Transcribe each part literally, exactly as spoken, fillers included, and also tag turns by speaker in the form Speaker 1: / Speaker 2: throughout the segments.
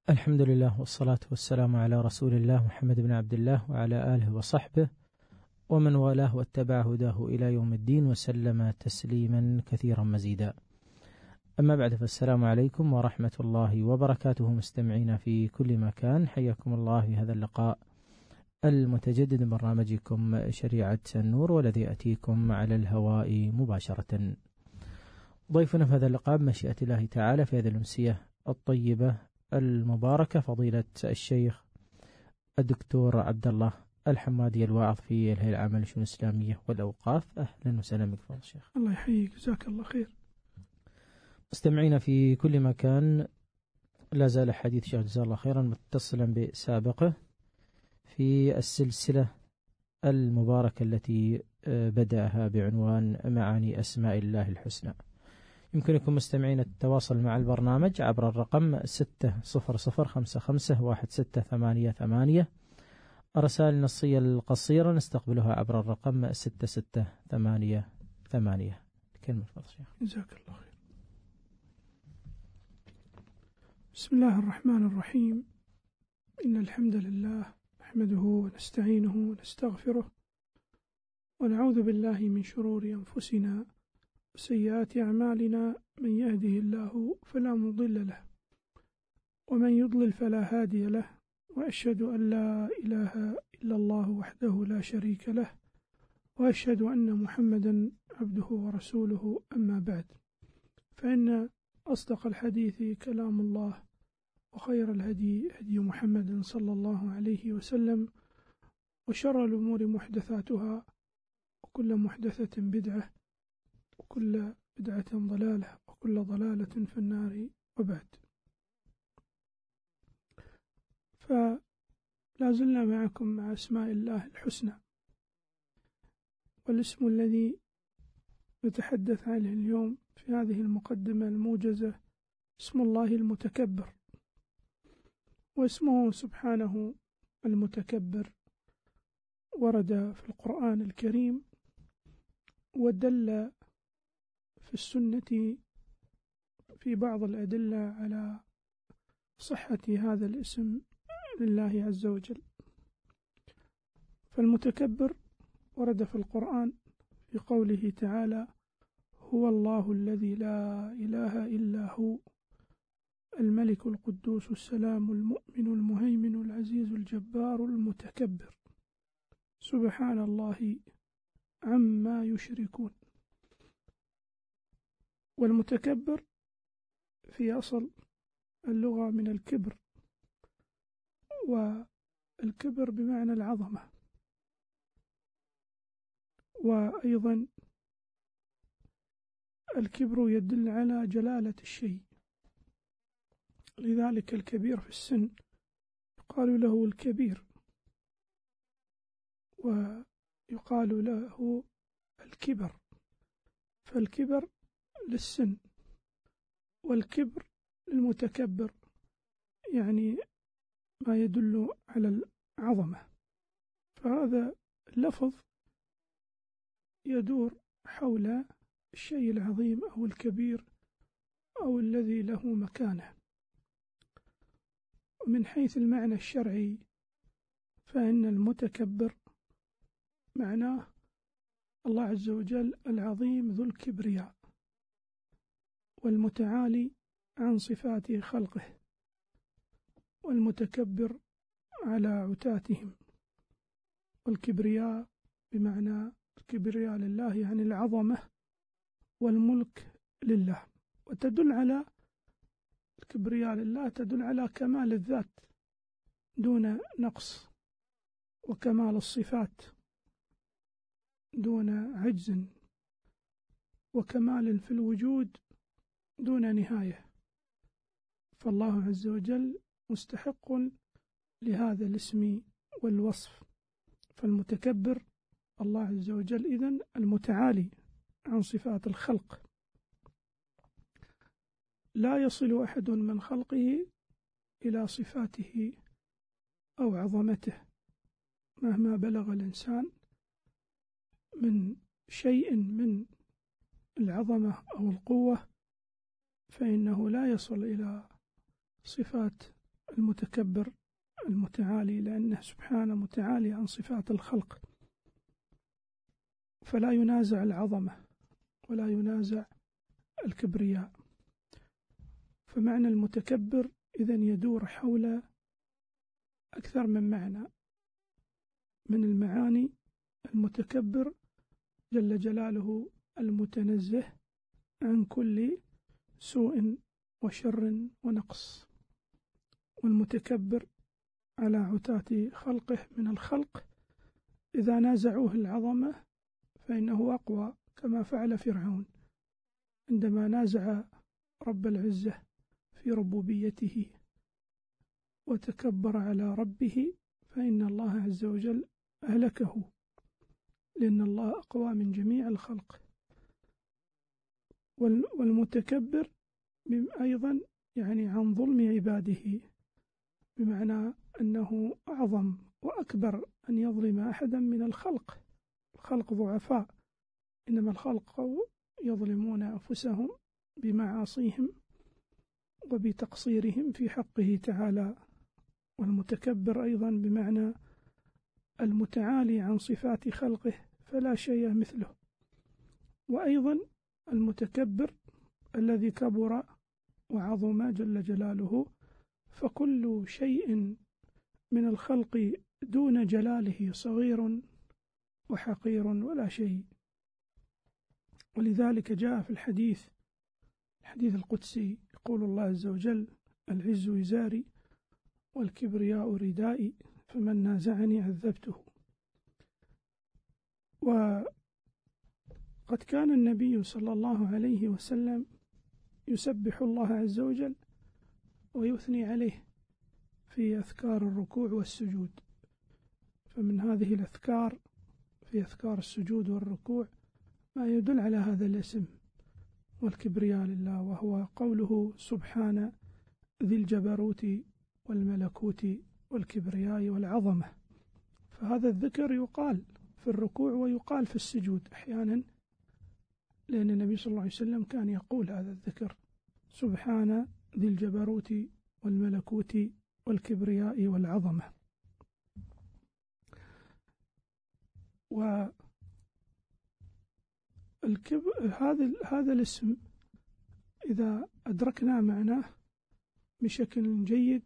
Speaker 1: الحمد لله والصلاة والسلام على رسول الله محمد بن عبد الله وعلى آله وصحبه ومن والاه واتبع هداه إلى يوم الدين وسلم تسليما كثيرا مزيدا. أما بعد، فالسلام عليكم ورحمة الله وبركاته مستمعين في كل مكان، حياكم الله في هذا اللقاء المتجدد من برنامجكم شريعة النور، والذي يأتيكم على الهواء مباشرة. ضيفنا في هذا اللقاء بمشيئة الله تعالى في هذه الأمسية الطيبة المباركة فضيلة الشيخ الدكتور عبد الله الحمادي، الواعظ في الهيئة العامة للشؤون الإسلامية والأوقاف. أهلا وسهلا بك فضيلة الشيخ.
Speaker 2: الله يحييك، جزاك الله خير.
Speaker 1: مستمعين في كل مكان، لا زال حديث الشيخ جزاه الله خيرا متصلا بسابقه في السلسلة المباركة التي بدأها بعنوان معاني أسماء الله الحسنى. يمكنكم مستمعين التواصل مع البرنامج عبر الرقم ستة صفر صفر خمسة خمسة واحد ستة ثمانية ثمانية. الرسائل النصية القصيرة نستقبلها عبر الرقم ستة ستة ثمانية ثمانية. كلمة فضل شيخ.
Speaker 2: جزاك الله خير. بسم الله الرحمن الرحيم. إن الحمد لله نحمده ونستعينه ونستغفره ونعوذ بالله من شرور أنفسنا وسيئات أعمالنا، من يهده الله فلا مضل له ومن يضلل فلا هادي له، وأشهد أن لا إله إلا الله وحده لا شريك له، وأشهد أن محمدا عبده ورسوله. أما بعد، فإن أصدق الحديث كلام الله، وخير الهدي هدي محمد صلى الله عليه وسلم، وشر الأمور محدثاتها، وكل محدثة بدعة، وكل بدعة ضلالة، وكل ضلالة في النار. وبعد، فلا زلنا معكم مع أسماء الله الحسنى، والاسم الذي نتحدث عنه اليوم في هذه المقدمة الموجزة اسم الله المتكبر. واسمه سبحانه المتكبر ورد في القرآن الكريم، ودل في السنة في بعض الأدلة على صحة هذا الاسم لله عز وجل. فالمتكبر ورد في القرآن في قوله تعالى: هو الله الذي لا إله إلا هو الملك القدوس السلام المؤمن المهيمن العزيز الجبار المتكبر سبحان الله عما يشركون. والمتكبر في أصل اللغة من الكبر، والكبر بمعنى العظمة، وأيضا الكبر يدل على جلالة الشيء، لذلك الكبير في السن يقال له الكبير، ويقال له الكبر. فالكبر للسن، والكبر للمتكبر، يعني ما يدل على العظمة. فهذا اللفظ يدور حول الشيء العظيم أو الكبير أو الذي له مكانة. ومن حيث المعنى الشرعي، فإن المتكبر معناه الله عز وجل العظيم ذو الكبرياء والمتعالي عن صفات خلقه، والمتكبر على عتاتهم. والكبرياء بمعنى الكبرياء لله، يعني العظمة والملك لله. وتدل على الكبرياء لله تدل على كمال الذات دون نقص، وكمال الصفات دون عجز، وكمال في الوجود دون نهاية. فالله عز وجل مستحق لهذا الاسم والوصف. فالمتكبر الله عز وجل إذن المتعالي عن صفات الخلق، لا يصل أحد من خلقه إلى صفاته أو عظمته مهما بلغ الإنسان من شيء من العظمة أو القوة، فإنه لا يصل إلى صفات المتكبر المتعالي، لأنه سبحانه متعالي عن صفات الخلق، فلا ينازع العظمة ولا ينازع الكبرياء. فمعنى المتكبر إذن يدور حول أكثر من معنى من المعاني. المتكبر جل جلاله المتنزه عن كل سوء وشر ونقص، والمتكبر على عتاة خلقه من الخلق إذا نازعوه العظمة فإنه أقوى، كما فعل فرعون عندما نازع رب العزة في ربوبيته وتكبر على ربه، فإن الله عز وجل أهلكه، لأن الله أقوى من جميع الخلق. والمتكبر أيضا يعني عن ظلم عباده، بمعنى أنه أعظم وأكبر أن يظلم أحدا من الخلق. الخلق ضعفاء، إنما الخلق يظلمون أنفسهم بمعاصيهم وبتقصيرهم في حقه تعالى. والمتكبر أيضا بمعنى المتعالي عن صفات خلقه فلا شيء مثله. وأيضا المتكبر الذي كبر وعظم جل جلاله، فكل شيء من الخلق دون جلاله صغير وحقير ولا شيء. ولذلك جاء في الحديث الحديث القدسي يقول الله عز وجل: العز إزاري والكبرياء ردائي فمن نازعني عذبته. وقد كان النبي صلى الله عليه وسلم يسبح الله عز وجل ويثني عليه في أذكار الركوع والسجود. فمن هذه الأذكار في أذكار السجود والركوع ما يدل على هذا الاسم والكبرياء لله، وهو قوله: سبحان ذي الجبروت والملكوت والكبرياء والعظمة. فهذا الذكر يقال في الركوع ويقال في السجود أحيانا، لأن النبي صلى الله عليه وسلم كان يقول هذا الذكر: سبحان ذي الجبروت والملكوت والكبرياء والعظمة. وهذا هذا هذا الاسم إذا أدركنا معناه بشكل جيد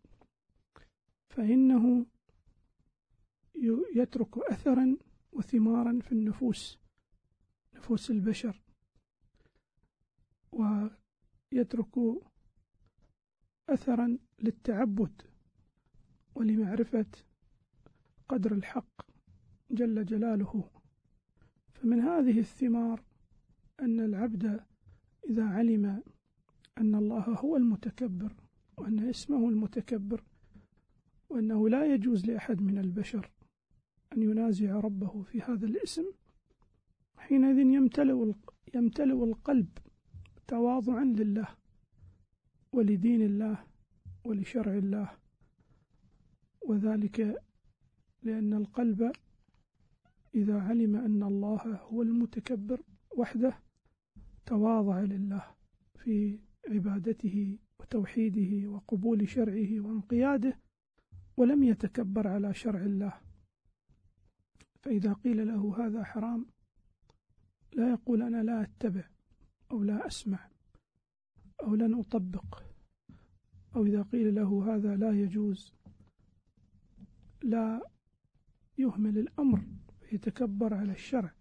Speaker 2: فإنه يترك أثرا وثمارا في النفوس نفوس البشر، ويترك أثرا للتعبد ولمعرفة قدر الحق جل جلاله. فمن هذه الثمار أن العبد إذا علم أن الله هو المتكبر، وأن اسمه المتكبر، وأنه لا يجوز لأحد من البشر أن ينازع ربه في هذا الاسم، حينئذ يمتلئ يمتلئ القلب تواضعا لله ولدين الله ولشرع الله. وذلك لأن القلب إذا علم أن الله هو المتكبر وحده تواضع لله في عبادته وتوحيده وقبول شرعه وانقياده، ولم يتكبر على شرع الله. فإذا قيل له هذا حرام لا يقول أنا لا أتبع أو لا أسمع أو لن أطبق، أو إذا قيل له هذا لا يجوز لا يهمل الأمر يتكبر على الشرع.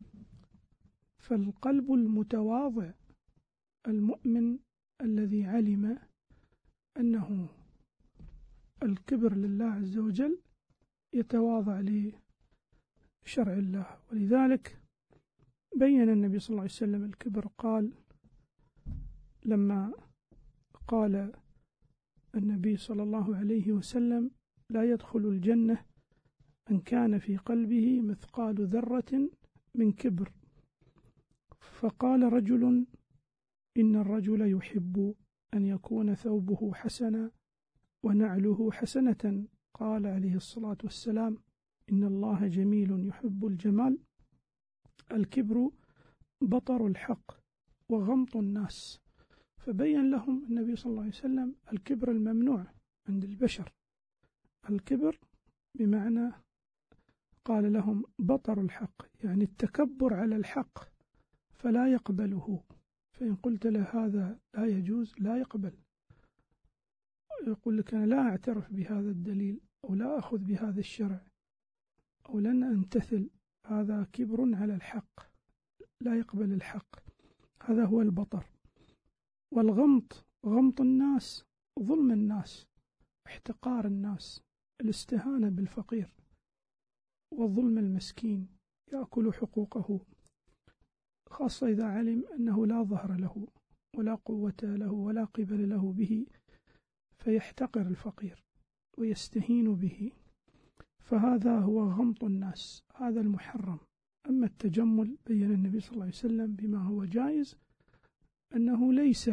Speaker 2: فالقلب المتواضع المؤمن الذي علم أنه الكبر لله عز وجل يتواضع لشرع الله. ولذلك بين النبي صلى الله عليه وسلم الكبر، قال لما قال النبي صلى الله عليه وسلم: لا يدخل الجنة من كان في قلبه مثقال ذرة من كبر. فقال رجل: إن الرجل يحب أن يكون ثوبه حسنا ونعله حسنة. قال عليه الصلاة والسلام: إن الله جميل يحب الجمال. الكبر بطر الحق وغمط الناس. فبين لهم النبي صلى الله عليه وسلم الكبر الممنوع عند البشر. الكبر بمعنى قال لهم بطر الحق، يعني التكبر على الحق فلا يقبله، فإن قلت له هذا لا يجوز لا يقبل، يقول لك أنا لا أعترف بهذا الدليل أو لا أخذ بهذا الشرع أو لن أمتثل، هذا كبر على الحق، لا يقبل الحق، هذا هو البطر. والغمط غمط الناس، ظلم الناس، احتقار الناس، الاستهانة بالفقير والظلم المسكين، يأكل حقوقه، خاصة إذا علم أنه لا ظهر له ولا قوة له ولا قبل له به، فيحتقر الفقير ويستهين به، فهذا هو غمط الناس، هذا المحرم. أما التجمل بين النبي صلى الله عليه وسلم بما هو جائز، أنه ليس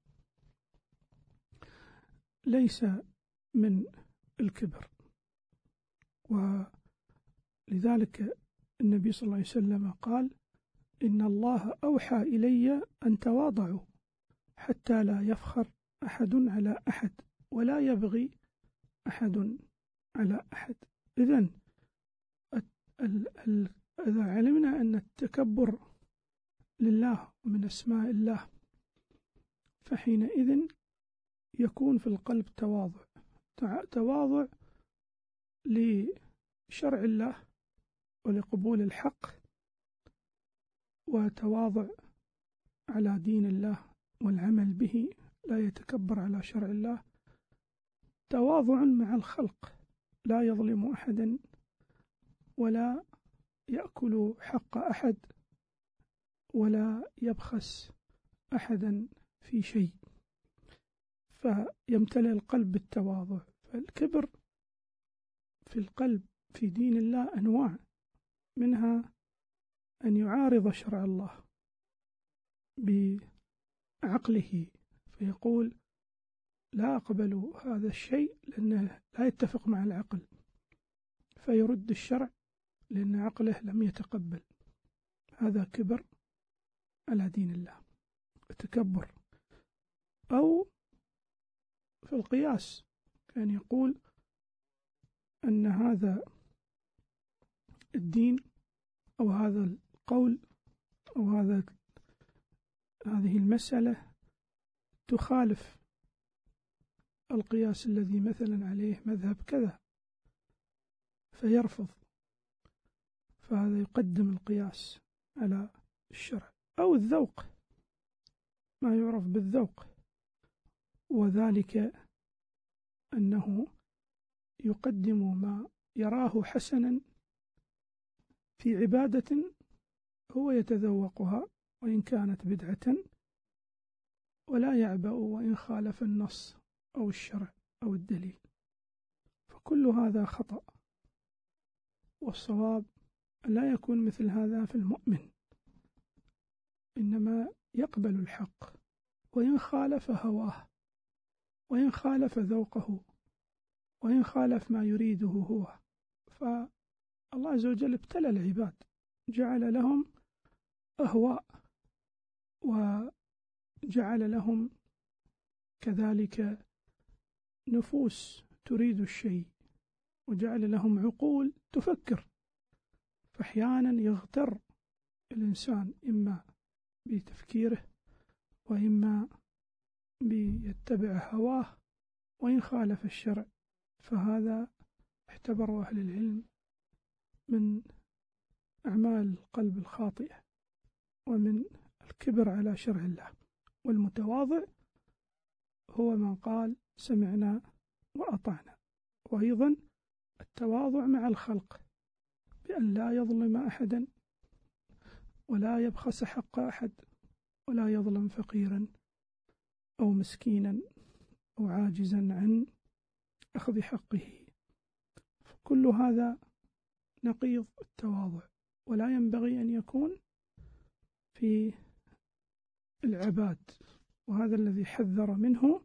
Speaker 2: ليس من الكبر، ولذلك النبي صلى الله عليه وسلم قال إن الله أوحى إلي أن تواضعوا حتى لا يفخر أحد على أحد ولا يبغي أحد على أحد. إذن إذا علمنا أن التكبر لله ومن أسماء الله، فحينئذ يكون في القلب تواضع، تواضع لشرع الله ولقبول الحق، وتواضع على دين الله والعمل به، لا يتكبر على شرع الله، تواضع مع الخلق، لا يظلم أحدا ولا يأكل حق أحد ولا يبخس أحدا في شيء، فيمتلئ القلب بالتواضع. فالكبر في القلب في دين الله أنواع، منها أن يعارض شرع الله بعقله فيقول لا أقبل هذا الشيء لأنه لا يتفق مع العقل، فيرد الشرع لأن عقله لم يتقبل، هذا كبر على دين الله وتكبر. أو في القياس كان يقول أن هذا الدين أو هذا القول أو هذا هذه المسألة تخالف القياس الذي مثلا عليه مذهب كذا، فيرفض، فهذا يقدم القياس على الشرع. أو الذوق، ما يعرف بالذوق، وذلك أنه يقدم ما يراه حسنا في عبادة هو يتذوقها وإن كانت بدعة، ولا يعبأ وإن خالف النص أو الشرع أو الدليل، فكل هذا خطأ. والصواب لا يكون مثل هذا في المؤمن، إنما يقبل الحق وإن خالف هواه وإن خالف ذوقه وإن خالف ما يريده هو. فالله عز وجل ابتلى العباد، جعل لهم أهواء وجعل لهم كذلك نفوس تريد الشيء، وجعل لهم عقول تفكر، فأحيانا يغتر الإنسان إما بتفكيره وإما بيتبع هواه وإن خالف الشرع، فهذا اعتبره أهل العلم من أعمال القلب الخاطئة ومن الكبر على شرع الله. والمتواضع هو من قال سمعنا وأطعنا، وأيضا التواضع مع الخلق بأن لا يظلم أحدا ولا يبخس حق أحد ولا يظلم فقيرا أو مسكينا أو عاجزا عن أخذ حقه، فكل هذا نقيض التواضع، ولا ينبغي أن يكون في العباد، وهذا الذي حذر منه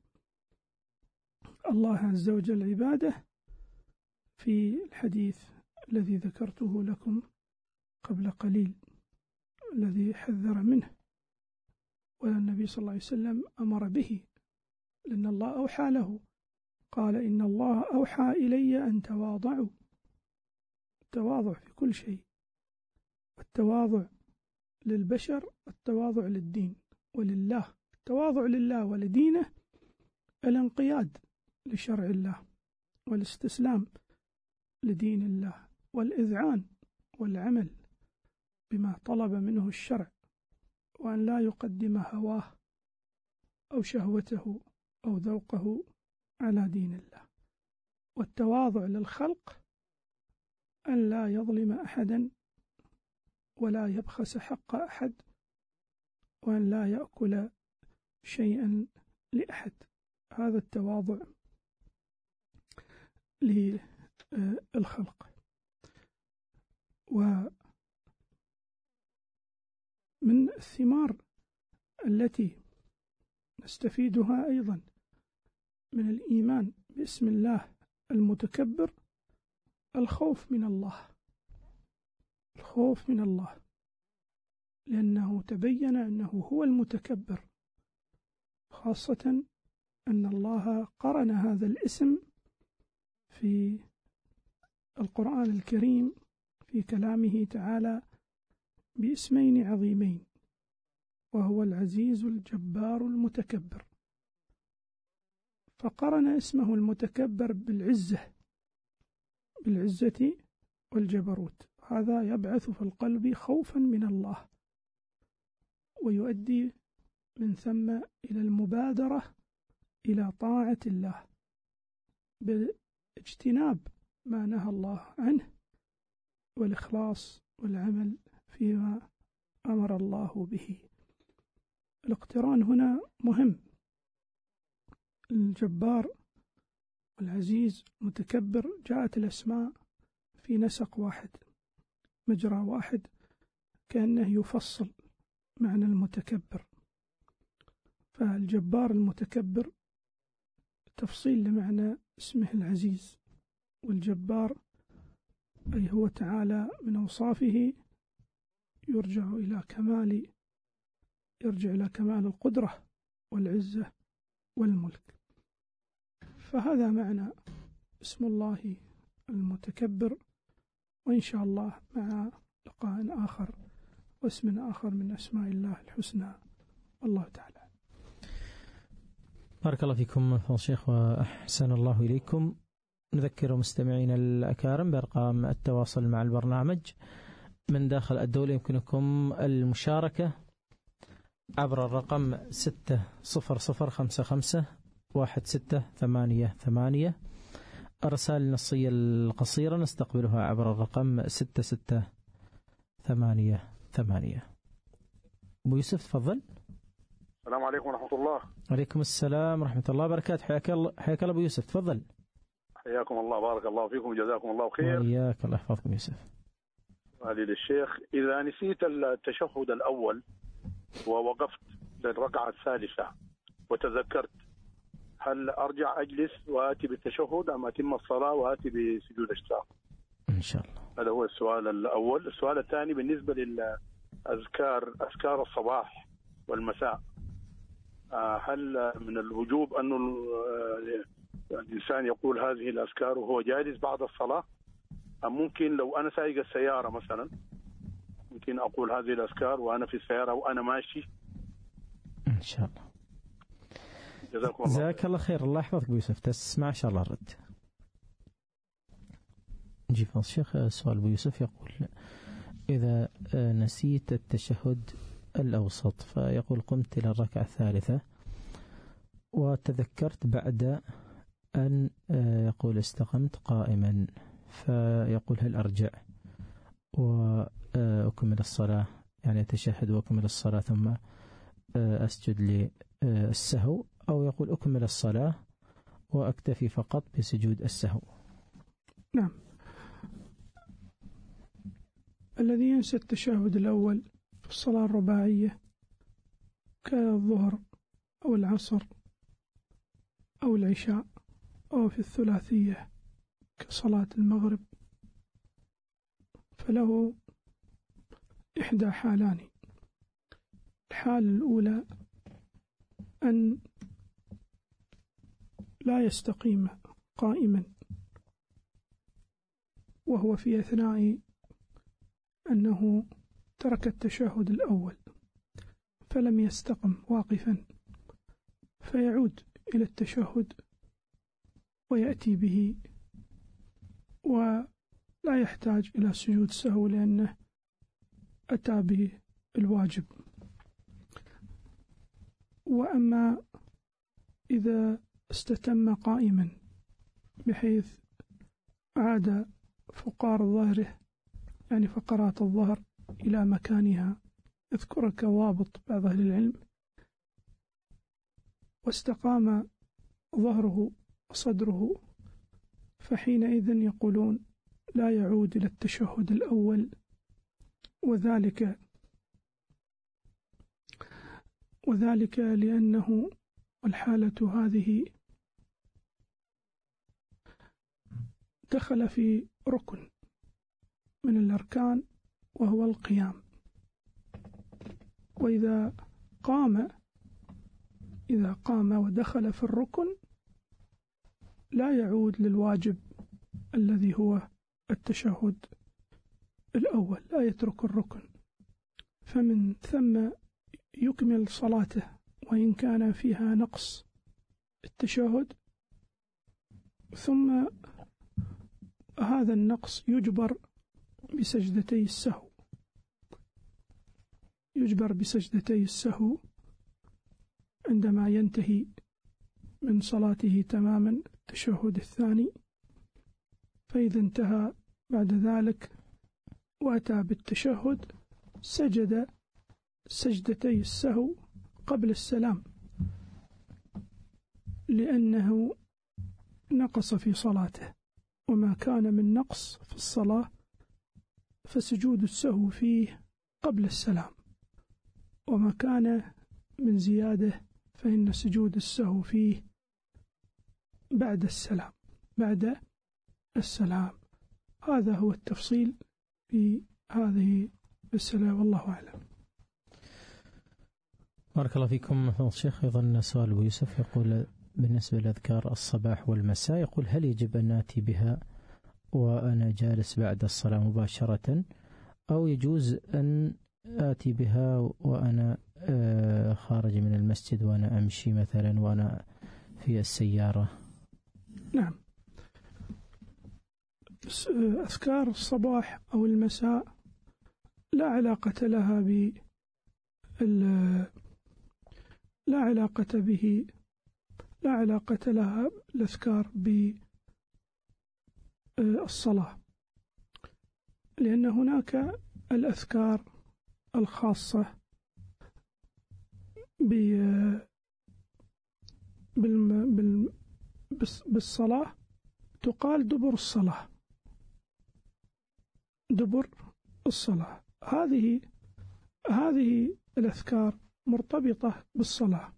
Speaker 2: الله عز وجل عباده في الحديث الذي ذكرته لكم قبل قليل، الذي حذر منه، والنبي صلى الله عليه وسلم أمر به، لأن الله أوحى له قال إن الله أوحى إلي أن تواضعوا. التواضع في كل شيء، التواضع للبشر، التواضع للدين ولله. التواضع لله ولدينه الانقياد لشرع الله والاستسلام لدين الله والإذعان والعمل بما طلب منه الشرع، وأن لا يقدم هواه أو شهوته أو ذوقه على دين الله. والتواضع للخلق أن لا يظلم أحدا ولا يبخس حق أحد، وأن لا يأكل شيئا لأحد. هذا التواضع للخلق. ومن الثمار التي نستفيدها أيضا من الإيمان باسم الله المتكبر الخوف من الله، الخوف من الله، لأنه تبين أنه هو المتكبر، خاصة أن الله قرن هذا الاسم في القرآن الكريم في كلامه تعالى باسمين عظيمين، وهو العزيز الجبار المتكبر، فقرن اسمه المتكبر بالعزة بالعزة والجبروت. هذا يبعث في القلب خوفا من الله، ويؤدي من ثم إلى المبادرة إلى طاعة الله باجتناب ما نهى الله عنه، والإخلاص والعمل فيما أمر الله به. الاقتران هنا مهم. الجبار والعزيز متكبر جاءت الأسماء في نسق واحد، مجرى واحد، كأنه يفصل معنى المتكبر. فالجبار المتكبر تفصيل لمعنى اسمه العزيز، والجبار أي هو تعالى من أوصافه يرجع إلى كمال يرجع إلى كمال القدرة والعزة والملك. فهذا معنى اسم الله المتكبر. وإن شاء الله مع لقاء آخر واسم آخر من أسماء الله الحسنى، والله تعالى.
Speaker 1: بارك الله فيكم فضل الشيخ وأحسن الله إليكم. نذكر مستمعين الأكارم بأرقام التواصل مع البرنامج من داخل الدولة. يمكنكم المشاركة عبر الرقم ستة صفر صفر خمسة خمسة واحد ستة ثمانية ثمانية. الرسائل النصية القصيرة نستقبلها عبر الرقم ستة ستة ثمانية ثمانية. أبو يوسف تفضل.
Speaker 3: السلام عليكم ورحمة الله.
Speaker 1: عليكم السلام ورحمة الله وبركاته. حياك الله حياك الله أبو يوسف، تفضل.
Speaker 3: حياكم الله، بارك الله فيكم وجزاكم الله خير.
Speaker 1: وإياك، الله يحفظكم يوسف.
Speaker 3: سؤالي للشيخ: إذا نسيت التشهد الأول ووقفت للركعة الثالثة وتذكرت، هل أرجع أجلس وآتي بالتشهد أم أتم الصلاة وآتي بسجود السهو؟
Speaker 1: إن شاء الله.
Speaker 3: هذا هو السؤال الأول. السؤال الثاني بالنسبة للأذكار، أذكار الصباح والمساء، هل من الوجوب أن الإنسان يقول هذه الأذكار وهو جالس بعد الصلاة، أم ممكن لو أنا سايق السيارة مثلا ممكن أقول هذه الأذكار وأنا في السيارة وأنا ماشي؟
Speaker 1: إن شاء الله.
Speaker 3: جزاكم الله.
Speaker 1: جزاك الله خير، الله يحفظك بيوسف. تسمع إن شاء الله الرد. نجي فضل الشيخ. سؤال أبو يوسف يقول: إذا نسيت التشهد الأوسط، فيقول قمت إلى الركعة الثالثة وتذكرت بعد أن يقول استقمت قائما، فيقول هل أرجع وأكمل الصلاة، يعني أتشهد وأكمل الصلاة ثم أسجد للسهو، أو يقول أكمل الصلاة وأكتفي فقط بسجود السهو؟
Speaker 2: نعم. الذي ينسى التشهد الأول في الصلاة الرباعية كالظهر أو العصر أو العشاء، أو في الثلاثية كصلاة المغرب، فله إحدى حالان. الحالة الأولى أن لا يستقيم قائما وهو في أثناء أنه ترك التشهد الأول فلم يستقم واقفا، فيعود إلى التشهد ويأتي به ولا يحتاج إلى سجود سهو لأنه أتى به الواجب. وأما إذا استتم قائما بحيث عاد فقار ظهره يعني فقرات الظهر إلى مكانها، يذكر كضابط بعض أهل العلم، واستقام ظهره وصدره، فحينئذ يقولون لا يعود إلى التشهد الأول، وذلك وذلك لأنه الحالة هذه دخل في ركن من الأركان وهو القيام، وإذا قام إذا قام ودخل في الركن لا يعود للواجب الذي هو التشهد الأول، لا يترك الركن، فمن ثم يكمل صلاته وإن كان فيها نقص التشهد، ثم هذا النقص يجبر بسجدتي السهو يجبر بسجدتي السهو عندما ينتهي من صلاته تماما التشهد الثاني. فإذا انتهى بعد ذلك وأتى بالتشهد سجد سجدتي السهو قبل السلام، لأنه نقص في صلاته، وما كان من نقص في الصلاة فسجود السهو فيه قبل السلام، وما كان من زيادة فإن سجود السهو فيه بعد السلام بعد السلام. هذا هو التفصيل في هذه المسألة، والله أعلم.
Speaker 1: بارك الله فيكم فضيلة الشيخ. أيضا سؤال أبو يوسف يقول بالنسبة لأذكار الصباح والمساء، يقول هل يجب أن نأتي بها وأنا جالس بعد الصلاة مباشرة، أو يجوز أن آتي بها وأنا خارج من المسجد وأنا أمشي مثلا وأنا في السيارة؟
Speaker 2: نعم، أذكار الصباح أو المساء لا علاقة لها ب لا علاقة به لا علاقة لها الأذكار بالصلاة، لأن هناك الأذكار الخاصة بالصلاة تقال دبر الصلاة دبر الصلاة هذه هذه الأذكار مرتبطة بالصلاة،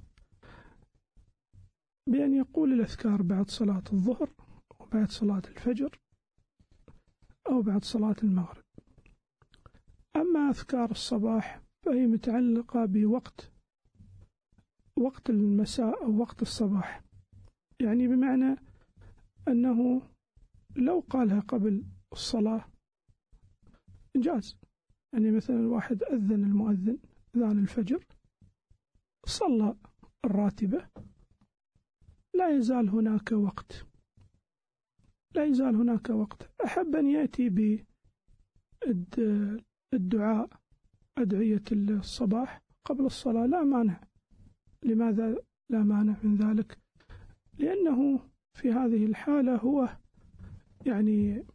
Speaker 2: بأن يقول الأذكار بعد صلاة الظهر وبعد صلاة الفجر أو بعد صلاة المغرب. أما أذكار الصباح فهي متعلقة بوقت وقت المساء أو وقت الصباح، يعني بمعنى أنه لو قالها قبل الصلاة جاز، يعني مثلا الواحد أذن المؤذن أذان الفجر صلى الراتبة، لا يزال هناك وقت لا يزال هناك وقت أحب أن يأتي بالدعاء أدعية الصباح قبل الصلاة لا مانع. لماذا لا مانع من ذلك؟ لأنه في هذه الحالة هو يعني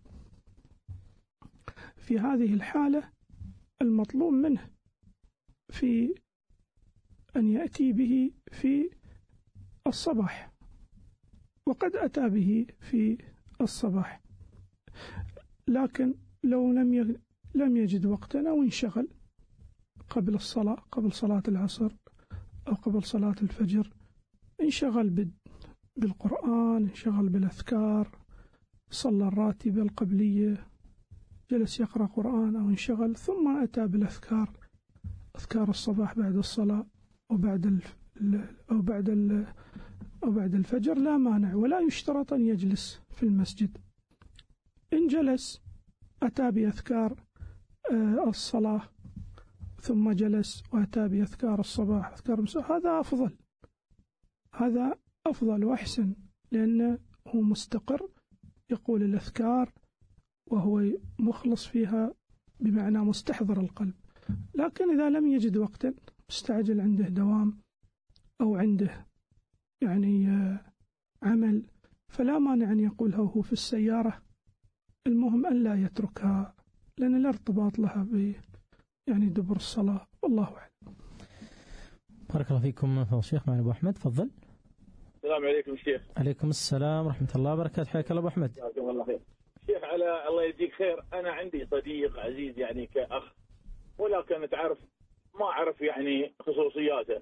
Speaker 2: في هذه الحالة المطلوب منه في أن يأتي به في الصباح، وقد أتى به في الصباح، لكن لو لم لم يجد وقتا أو انشغل قبل الصلاة قبل صلاة العصر أو قبل صلاة الفجر، انشغل بالقرآن، انشغل بالأذكار، صلى الراتبة القبلية، جلس يقرأ قرآن أو انشغل، ثم أتى بالأذكار أذكار الصباح بعد الصلاة وبعد ال أو بعد ال أو بعد الفجر لا مانع، ولا يشترط أن يجلس في المسجد. إن جلس أتى بأذكار الصلاة ثم جلس وأتى بأذكار الصباح أذكار المساء، هذا أفضل، هذا أفضل وأحسن، لأنه هو مستقر يقول الأذكار وهو مخلص فيها، بمعنى مستحضر القلب. لكن إذا لم يجد وقتا، مستعجل، عنده دوام أو عنده يعني عمل، فلا مانع أن يقولها وهو في السيارة. المهم أن لا يتركها، لأن الارتباط لها ب يعني دبر الصلاة، والله أعلم.
Speaker 1: بارك الله فيكم فضل الشيخ. معنا أبو أحمد، تفضل.
Speaker 4: السلام عليكم شيخ.
Speaker 1: عليكم السلام ورحمة الله وبركاته، حياك الله أبو أحمد.
Speaker 4: جزاكم الله خير شيخ. على الله يجزيك خير. أنا عندي صديق عزيز يعني كأخ، ولكن تعرف ما أعرف يعني خصوصياته.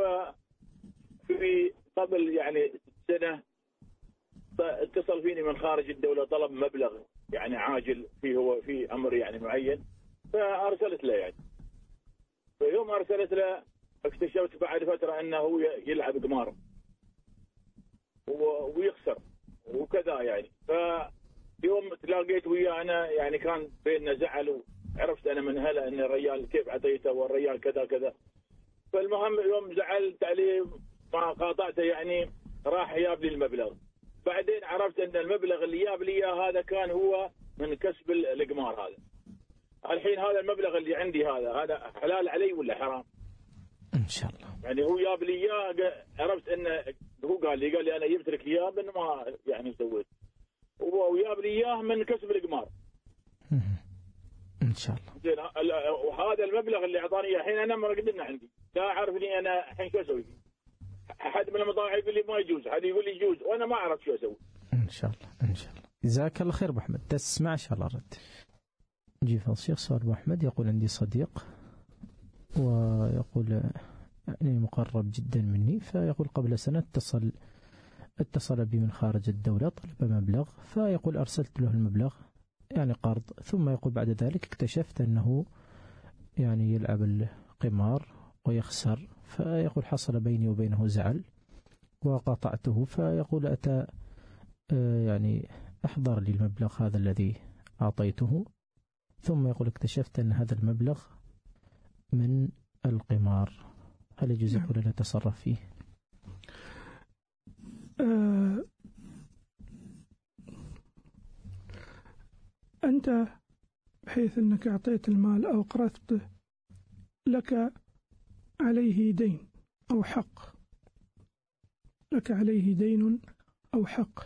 Speaker 4: ففي قبل يعني سنة اتصل فيني من خارج الدولة، طلب مبلغ يعني عاجل فيه هو في أمر يعني معين، فأرسلت له يعني. فيوم أرسلت له اكتشفت بعد فترة أنه هو يلعب قمار ويخسر وكذا يعني. فيوم تلاقيت وياه أنا يعني كان بيننا زعل، وعرفت أنا من هلا أن الرجال كيف عطيته والرجال كذا كذا. فالمهم يوم زعلت عليه ما قاطعته يعني، راح ياب لي المبلغ. بعدين عرفت أن المبلغ اللي ياب لي هذا كان هو من كسب القمار هذا. الحين هذا المبلغ اللي عندي هذا هذا حلال علي ولا حرام؟
Speaker 1: إن شاء الله.
Speaker 4: يعني هو جاب لي إياه، عرفت إنه هو قال لي قال لي أنا جبت لك إياه من ما يعني سويت، وجاب لي إياه من كسب القمار.
Speaker 1: إن شاء الله.
Speaker 4: زين، وهذا المبلغ اللي أعطاني إياه الحين أنا مرقدنا عندي، لا أعرفني أنا الحين شو أسوي. أحد من المطاعم يقول لي ما يجوز، أحد يقول لي يجوز، وأنا ما أعرف شو أسوي.
Speaker 1: إن شاء الله إن شاء الله. جزاك الله خير أبو أحمد، تسمع إن شاء الله رد. جي فضل الشيخ. سؤال أبو أحمد يقول عندي صديق ويقول يعني مقرب جدا مني، فيقول قبل سنة اتصل اتصل بي من خارج الدولة، طلب مبلغ، فيقول أرسلت له المبلغ يعني قرض، ثم يقول بعد ذلك اكتشفت أنه يعني يلعب القمار ويخسر، فيقول حصل بيني وبينه زعل وقاطعته، فيقول أتى يعني أحضر لي المبلغ هذا الذي أعطيته، ثم يقول اكتشفت أن هذا المبلغ من القمار، هل يجوز يقول لا تصرف فيه؟
Speaker 2: أه أنت بحيث أنك أعطيت المال أو قرضته، لك عليه دين أو حق، لك عليه دين أو حق،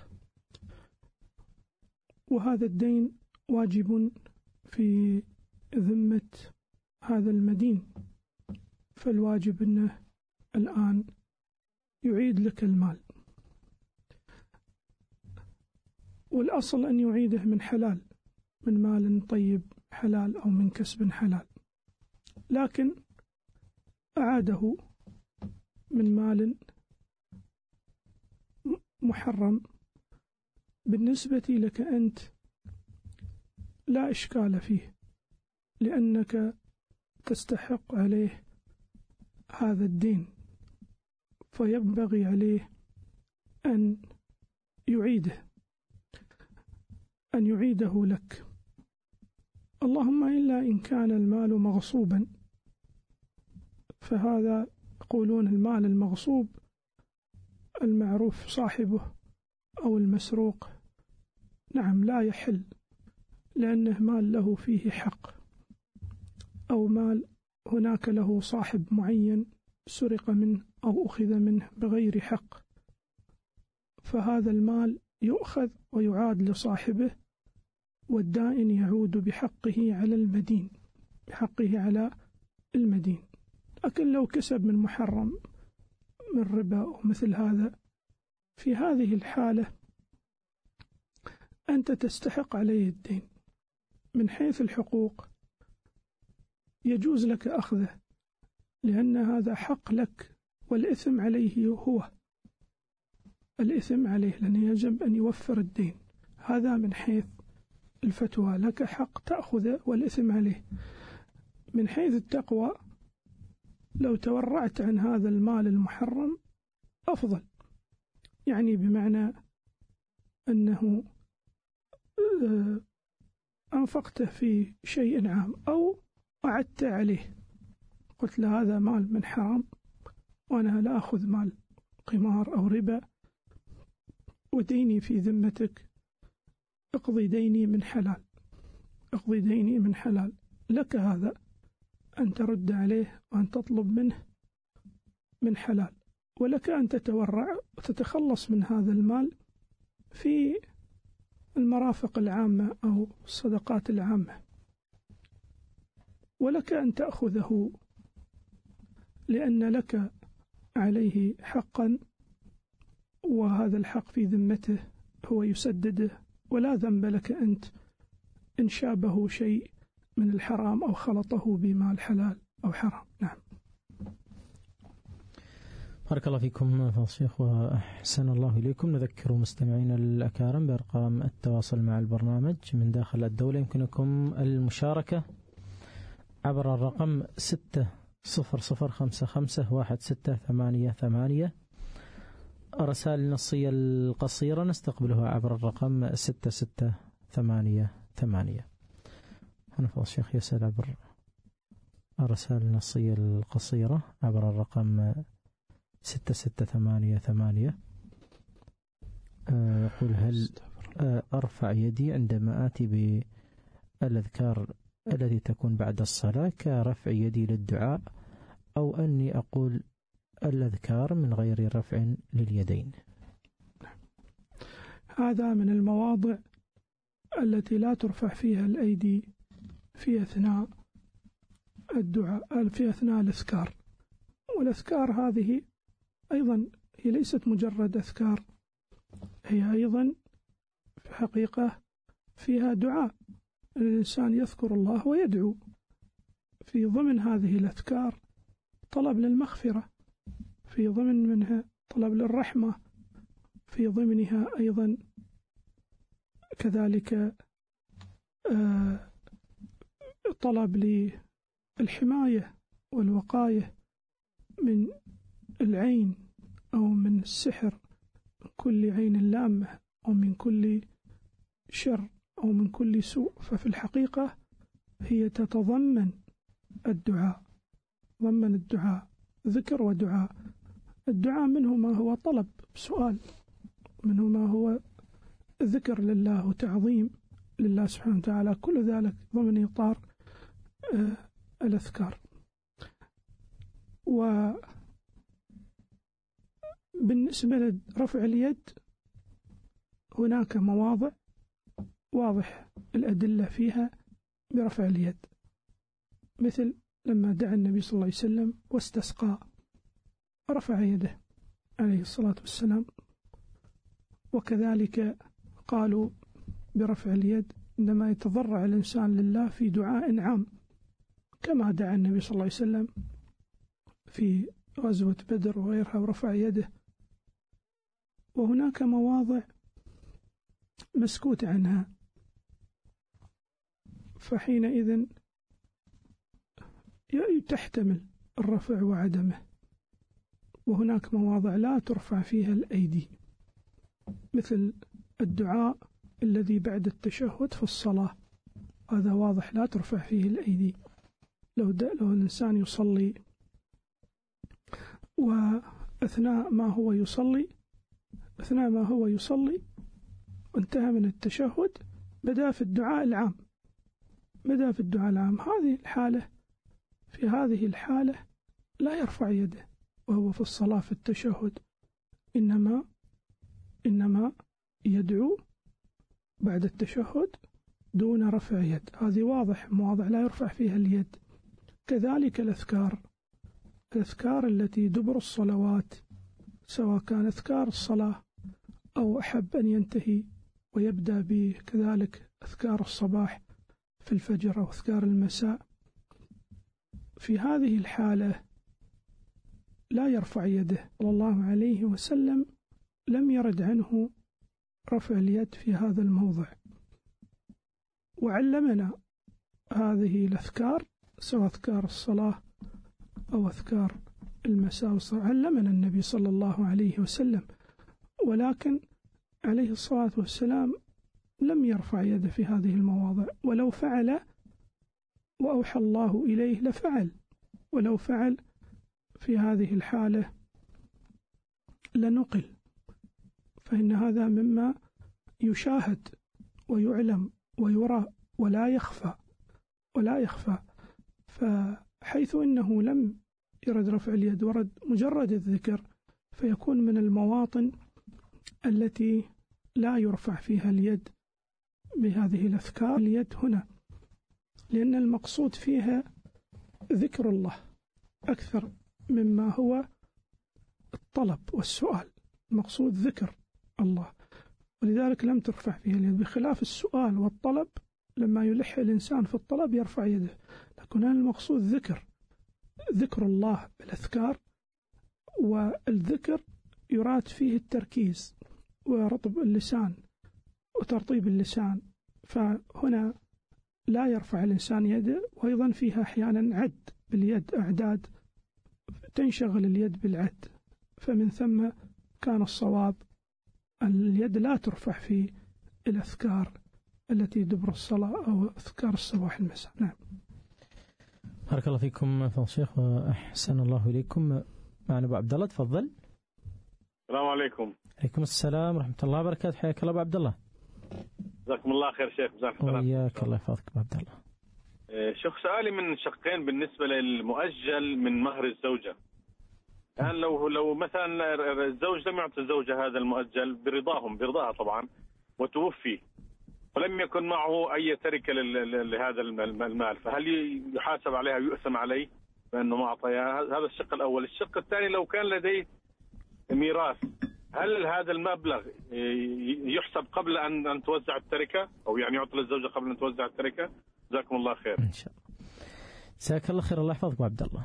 Speaker 2: وهذا الدين واجب في ذمة هذا المدين، فالواجب أنه الآن يعيد لك المال، والأصل أن يعيده من حلال، من مال طيب حلال أو من كسب حلال، لكن أعاده من مال محرم. بالنسبة لك أنت لا إشكال فيه، لأنك تستحق عليه هذا الدين، فينبغي عليه أن يعيده أن يعيده لك. اللهم إلا إن كان المال مغصوبا، فهذا يقولون المال المغصوب المعروف صاحبه أو المسروق نعم لا يحل، لأنه مال له فيه حق، أو مال هناك له صاحب معين سرق منه أو أخذ منه بغير حق، فهذا المال يؤخذ ويعاد لصاحبه، والدائن يعود بحقه على المدين، بحقه على المدين. لكن لو كسب من محرم من ربا ومثل هذا، في هذه الحالة أنت تستحق عليه الدين. من حيث الحقوق يجوز لك أخذه، لأن هذا حق لك، والإثم عليه هو، الإثم عليه، لأنه يجب أن يوفر الدين. هذا من حيث الفتوى، لك حق تأخذه والإثم عليه. من حيث التقوى لو تورعت عن هذا المال المحرم أفضل، يعني بمعنى أنه أنفقته في شيء عام أو أعدت عليه، قلت له هذا مال من حرام وأنا لا أخذ مال قمار أو ربا، وديني في ذمتك، اقضي ديني من حلال، اقضي ديني من حلال، لك هذا أن ترد عليه وأن تطلب منه من حلال، ولك أن تتورع وتتخلص من هذا المال في المرافق العامة أو الصدقات العامة، ولك أن تأخذه لأن لك عليه حقا، وهذا الحق في ذمته هو يسدده، ولا ذنب لك أنت إن شابه شيء من الحرام أو خلطه بمال حلال أو حرام. نعم.
Speaker 1: بارك الله فيكم فضل الشيخ وأحسن الله إليكم. نذكر مستمعين الأكارم بأرقام التواصل مع البرنامج من داخل الدولة. يمكنكم المشاركة عبر الرقم ستة صفر صفر خمسة خمسة واحد ستة ثمانية ثمانية. الرسائل النصية القصيرة نستقبلها عبر الرقم ستة ستة ثمانية ثمانية. هنا فضل الشيخ يسأل عبر الرسائل النصية القصيرة عبر الرقم ستة ستة ثمانية ثمانية. يقول هل أرفع يدي عندما آتي بالأذكار التي تكون بعد الصلاة كرفع يدي للدعاء، أو أني أقول الأذكار من غير رفع لليدين؟
Speaker 2: هذا من المواضع التي لا ترفع فيها الأيدي في أثناء الدعاء، في أثناء الأذكار. والأذكار هذه أيضا هي ليست مجرد أذكار، هي أيضا في حقيقة فيها دعاء، الإنسان يذكر الله ويدعو. في ضمن هذه الأذكار طلب للمغفرة، في ضمن منها طلب للرحمة، في ضمنها أيضا كذلك طلب للحماية والوقاية من العين أو من السحر، من كل عين لامة أو من كل شر أو من كل سوء. ففي الحقيقة هي تتضمن الدعاء، ضمن الدعاء ذكر ودعاء. الدعاء منه ما هو طلب بسؤال، منه ما هو ذكر لله وتعظيم لله سبحانه وتعالى، كل ذلك ضمن إطار آه الأذكار. وبالنسبة لرفع اليد هناك مواضع واضح الأدلة فيها برفع اليد، مثل لما دعا النبي صلى الله عليه وسلم واستسقى رفع يده عليه الصلاة والسلام، وكذلك قالوا برفع اليد عندما يتضرع الإنسان لله في دعاء عام، كما دعا النبي صلى الله عليه وسلم في غزوة بدر وغيرها ورفع يده. وهناك مواضع مسكوت عنها، فحينئذ تحتمل الرفع وعدمه. وهناك مواضع لا ترفع فيها الأيدي، مثل الدعاء الذي بعد التشهد في الصلاة، هذا واضح لا ترفع فيه الأيدي. لو, لو الإنسان يصلي وأثناء ما هو يصلي أثناء ما هو يصلي وانتهى من التشهد بدأ في الدعاء العام بدأ في الدعاء العام هذه الحالة في هذه الحالة لا يرفع يده وهو في الصلاة في التشهد، إنما إنما يدعو بعد التشهد دون رفع يد. هذه واضح مواضع لا يرفع فيها اليد. كذلك الأذكار الأذكار التي دبر الصلوات، سواء كان أذكار الصلاة أو أحب أن ينتهي ويبدأ به، كذلك أذكار الصباح في الفجر أو أذكار المساء، في هذه الحالة لا يرفع يده صلى الله عليه وسلم، لم يرد عنه رفع اليد في هذا الموضع. وعلمنا هذه الأذكار سواء أذكار الصلاة أو أذكار المساء، علمنا النبي صلى الله عليه وسلم. ولكن عليه الصلاة والسلام لم يرفع يده في هذه المواضع، ولو فعل وأوحى الله إليه لفعل، ولو فعل في هذه الحالة لنقل، فإن هذا مما يشاهد ويعلم ويرى ولا يخفى ولا يخفى. فحيث إنه لم يرد رفع اليد، ورد مجرد الذكر، فيكون من المواطن التي لا يرفع فيها اليد بهذه الأذكار اليد هنا، لأن المقصود فيها ذكر الله أكثر مما هو الطلب والسؤال، المقصود ذكر الله، ولذلك لم ترفع فيها اليد، بخلاف السؤال والطلب لما يلح الإنسان في الطلب يرفع يده، لكن هنا المقصود ذكر ذكر الله بالأذكار، والذكر يراد فيه التركيز ورطب اللسان وترطيب اللسان، فهنا لا يرفع الإنسان يده. وأيضا فيها أحيانا عد باليد، أعداد تنشغل اليد بالعد، فمن ثم كان الصواب اليد لا ترفع في الأذكار التي دبر الصلاة أو أذكار الصباح المساء. نعم.
Speaker 1: بارك الله فيكم فضل الشيخ وأحسن الله إليكم. معنا أبو عبد الله، تفضل.
Speaker 5: السلام عليكم.
Speaker 1: عليكم السلام ورحمة الله وبركاته، حياك الله أبو عبد الله.
Speaker 5: جزاكم الله خير شيخ. جزاك الله.
Speaker 1: وياك الله يحفظك أبو عبد الله.
Speaker 5: شيخ سؤالي من شقين بالنسبة للمؤجل من مهر الزوجة. الآن لو لو مثلا الزوج لم يعطي الزوجة هذا المؤجل برضاهم برضاها طبعا، وتوفي ولم يكن معه أي تركة لهذا المال، فهل يحاسب عليها ويؤثم عليه بأنه ما أعطيها؟ هذا الشق الأول. الشق الثاني، لو كان لديه ميراث، هل هذا المبلغ يحسب قبل أن أن توزع التركة، أو يعني يعطى للزوجة قبل أن توزع التركة؟ جزاكم الله خير.
Speaker 1: إن شاء الله. جزاك الله خير، الله يحفظك أبو عبد الله.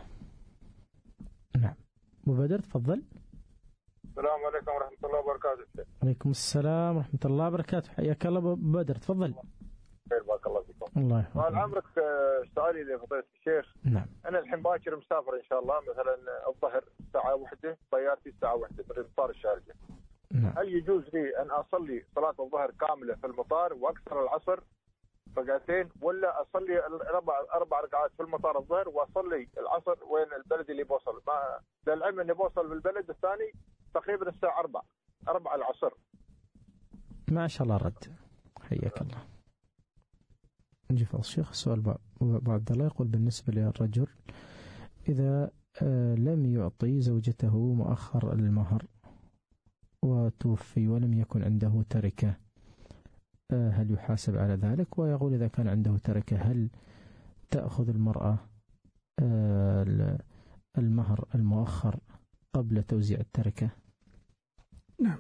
Speaker 1: نعم. أبو بدر، تفضل.
Speaker 6: السلام عليكم ورحمة الله وبركاته.
Speaker 1: عليكم السلام ورحمة الله وبركاته، حياك الله أبو بدر، تفضل.
Speaker 6: خير، بارك الله فيكم.
Speaker 1: الله يحفظك.
Speaker 6: طال عمرك، سؤالي لفضيلة الشيخ.
Speaker 1: نعم.
Speaker 6: أنا الحين باكر مسافر إن شاء الله، مثلا الظهر الساعة واحدة، طيارتي الساعة واحدة من المطار الشارجة.
Speaker 1: نعم.
Speaker 6: هل يجوز لي أن أصلي صلاة الظهر كاملة في المطار وأكثر العصر ركعتين، ولا أصلي أربع أربع ركعات في المطار الظهر وأصلي العصر وين البلد اللي بوصل؟ ما للعلم إني بوصل بالبلد الثاني تقريبا الساعة أربعة أربعة العصر.
Speaker 1: ما شاء الله رد، حياك الله. نجي فضل الشيخ. السؤال أبو عبد الله يقول بالنسبة للرجل إذا لم يعطي زوجته مؤخر المهر وتوفي ولم يكن عنده تركة، هل يحاسب على ذلك؟ ويقول إذا كان عنده تركة هل تأخذ المرأة المهر المؤخر قبل توزيع التركة؟
Speaker 2: نعم.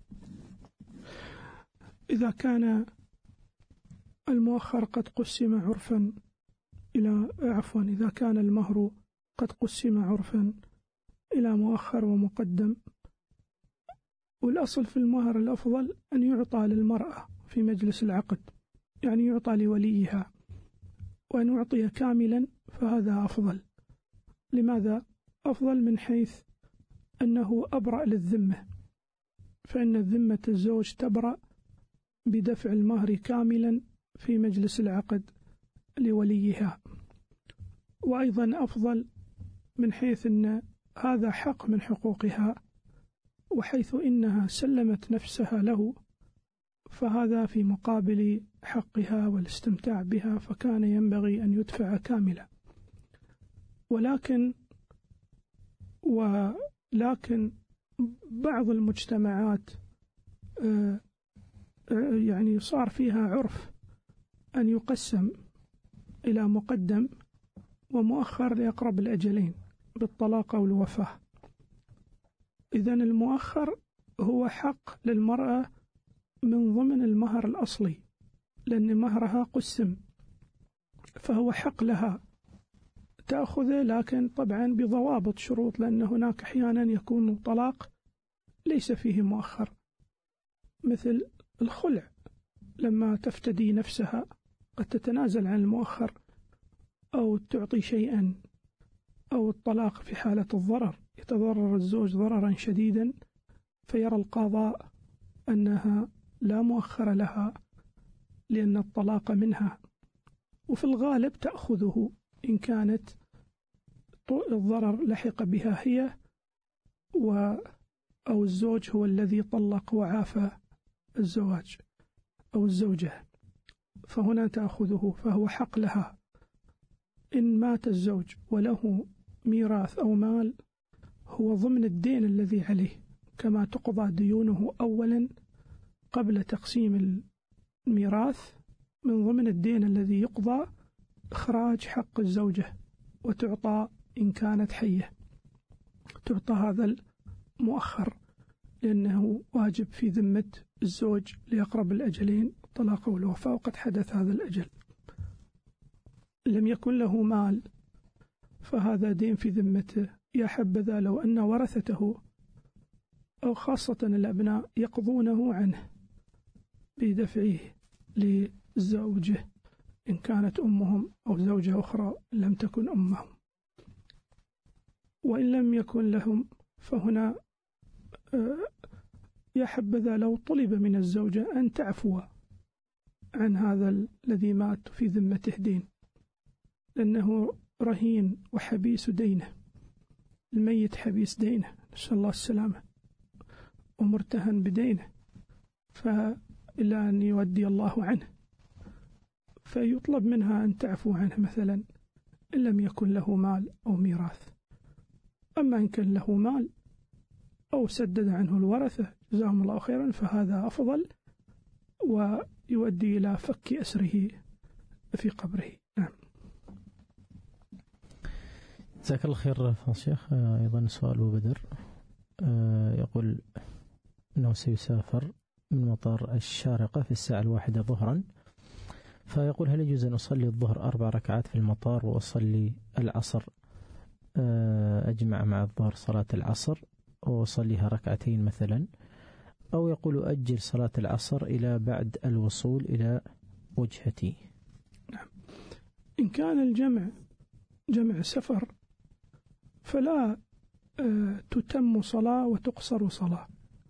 Speaker 2: إذا كان المؤخر قد قسم عرفا إلى عفوا إذا كان المهر قد قسم عرفا إلى مؤخر ومقدم، والأصل في المهر الأفضل أن يعطى للمرأة في مجلس العقد، يعني يعطى لوليها، وأن يعطي كاملا فهذا أفضل. لماذا؟ أفضل من حيث أنه أبرأ للذمة، فإن الذمة الزوج تبرأ بدفع المهر كاملا في مجلس العقد لوليها، وأيضا أفضل من حيث أن هذا حق من حقوقها، وحيث إنها سلمت نفسها له فهذا في مقابل حقها والاستمتاع بها، فكان ينبغي أن يدفع كاملا. ولكن ولكن بعض المجتمعات يعني صار فيها عرف أن يقسم إلى مقدم ومؤخر لأقرب الأجلين بالطلاق أو الوفاة. إذن المؤخر هو حق للمرأة من ضمن المهر الأصلي، لأن مهرها قسم، فهو حق لها تأخذه، لكن طبعا بضوابط شروط، لأن هناك أحيانا يكون طلاق ليس فيه مؤخر، مثل الخلع لما تفتدي نفسها قد تتنازل عن المؤخر، أو تعطي شيئا، أو الطلاق في حالة الضرر، يتضرر الزوج ضررا شديدا فيرى القضاء أنها لا مؤخر لها لأن الطلاق منها، وفي الغالب تأخذه إن كانت الضرر لحق بها هي و أو الزوج هو الذي طلق وعافى الزواج أو الزوجة، فهنا تأخذه، فهو حق لها. إن مات الزوج وله ميراث أو مال هو ضمن الدين الذي عليه، كما تقضى ديونه أولا قبل تقسيم الميراث. من ضمن الدين الذي يقضى إخراج حق الزوجة، وتعطى إن كانت حية، تعطى هذا المؤخر لأنه واجب في ذمة الزوج لأقرب الأجلين الطلاق والوفاة، وقد حدث هذا الأجل. لم يكن له مال فهذا دين في ذمته. يا حبذا لو أن ورثته أو خاصة الأبناء يقضونه عنه بدفعه للزوجة إن كانت أمهم، أو زوجة أخرى لم تكن أمهم. وإن لم يكن لهم فهنا يا حبذا لو طلب من الزوجة أن تعفو عن هذا الذي مات في ذمته دين، لأنه رهين وحبيس دينه، الميت حبيس دينه نسأل الله السلامة، ومرتهن بدينه، فإلا أن يودي الله عنه، فيطلب منها أن تعفو عنه مثلا إن لم يكن له مال أو ميراث. أما إن كان له مال أو سدد عنه الورثة جزاهم الله خيرا فهذا أفضل، ويؤدي إلى فك أسره في قبره. نعم.
Speaker 1: جزاك الله خير شيخ. أيضا سؤال بدر يقول أنه سيسافر من مطار الشارقة في الساعة الواحدة ظهرا، فيقول هل يجوز أن أصلي الظهر أربع ركعات في المطار وأصلي العصر أجمع مع الظهر صلاة العصر وأصليها ركعتين مثلا، أو يقول أجل صلاة العصر إلى بعد الوصول إلى وجهتي؟
Speaker 2: نعم. إن كان الجمع جمع سفر فلا تتم صلاة وتقصر صلاة،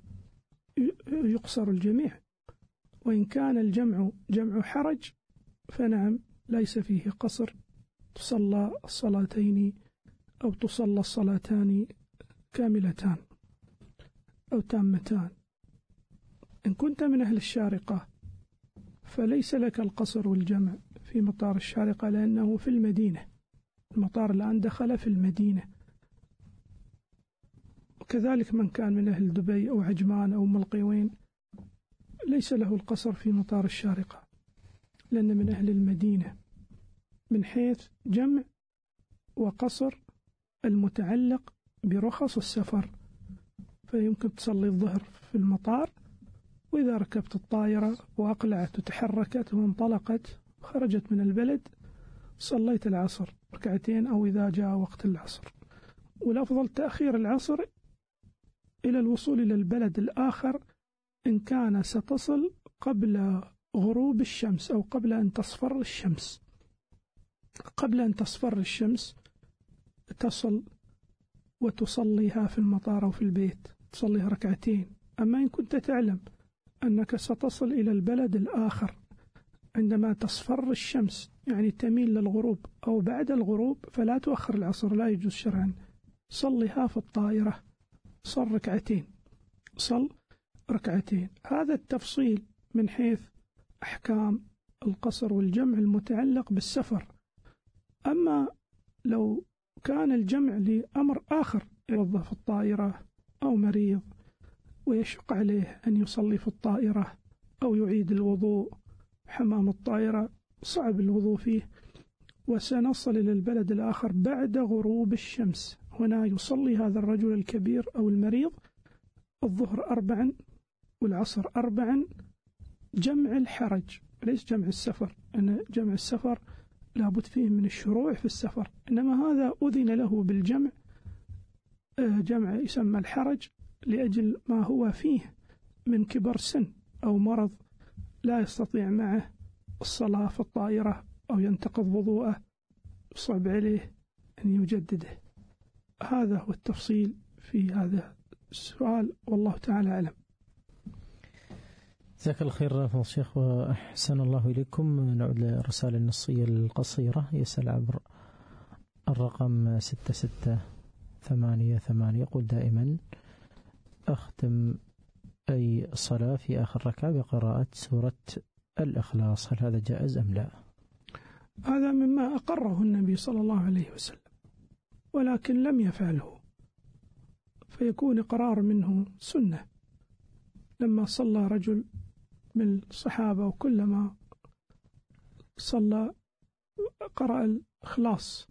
Speaker 2: يقصر الجميع. وإن كان الجمع جمع حرج فنعم ليس فيه قصر، تصلى الصلاتين أو تصلى الصلاتان كاملتان أو تامتان. إن كنت من أهل الشارقة فليس لك القصر والجمع في مطار الشارقة لأنه في المدينة، المطار الآن دخل في المدينة. وكذلك من كان من أهل دبي أو عجمان أو ملقيوين ليس له القصر في مطار الشارقة لأن من أهل المدينة، من حيث جمع وقصر المتعلق برخص السفر. فيمكن تصلي الظهر في المطار، وإذا ركبت الطائرة وأقلعت وتحركت وانطلقت خرجت من البلد صليت العصر ركعتين، أو إذا جاء وقت العصر. والأفضل تأخير العصر إلى الوصول إلى البلد الآخر إن كان ستصل قبل غروب الشمس أو قبل أن تصفر الشمس. قبل أن تصفر الشمس تصل وتصليها في المطار أو في البيت، تصليها ركعتين. أما إن كنت تعلم أنك ستصل إلى البلد الآخر عندما تصفر الشمس، يعني تميل للغروب أو بعد الغروب، فلا تؤخر العصر، لا يجوز شرعا. صليها في الطائرة، صل ركعتين، صل ركعتين. هذا التفصيل من حيث أحكام القصر والجمع المتعلق بالسفر. أما لو كان الجمع لأمر آخر، يوظف في الطائرة أو مريض ويشق عليه أن يصلي في الطائرة أو يعيد الوضوء، حمام الطائرة صعب الوضوء فيه، وسنصل إلى البلد الآخر بعد غروب الشمس، هنا يصلي هذا الرجل الكبير أو المريض الظهر أربعا والعصر أربعا، جمع الحرج ليس جمع السفر. أن جمع السفر لابد فيه من الشروع في السفر، إنما هذا أذن له بالجمع، جمع يسمى الحرج لأجل ما هو فيه من كبر سن أو مرض لا يستطيع معه الصلاة في الطائرة أو ينتقض وضوءه صعب عليه أن يجدده. هذا هو التفصيل في هذا السؤال والله تعالى أعلم.
Speaker 1: جزاك الله خير فضل الشيخ وأحسن الله إليكم. نعود للرسالة النصية القصيرة. يسأل عبر الرقم ستة ستة ثمانية ثمانية، يقول دائما أختم أي صلاة في آخر ركعة بقراءة سورة الإخلاص، هل هذا جائز أم لا؟
Speaker 2: هذا مما أقره النبي صلى الله عليه وسلم ولكن لم يفعله، فيكون إقرار منه سنة. لما صلى رجل من الصحابة وكلما صلى قرأ الإخلاص،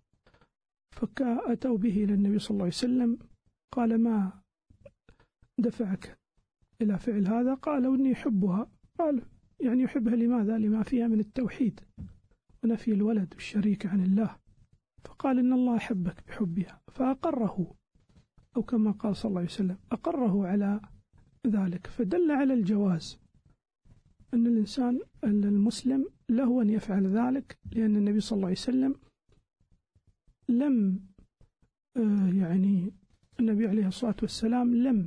Speaker 2: فأتوا به إلى النبي صلى الله عليه وسلم قال ما دفعك إلى فعل هذا؟ قالوا إني أحبها. قال يعني يحبها لماذا؟ لما فيها من التوحيد ونفي الولد والشريك عن الله. فقال إن الله أحبك بحبها، فأقره، أو كما قال صلى الله عليه وسلم أقره على ذلك، فدل على الجواز أن الإنسان المسلم له أن يفعل ذلك، لأن النبي صلى الله عليه وسلم لم يعني النبي عليه الصلاة والسلام لم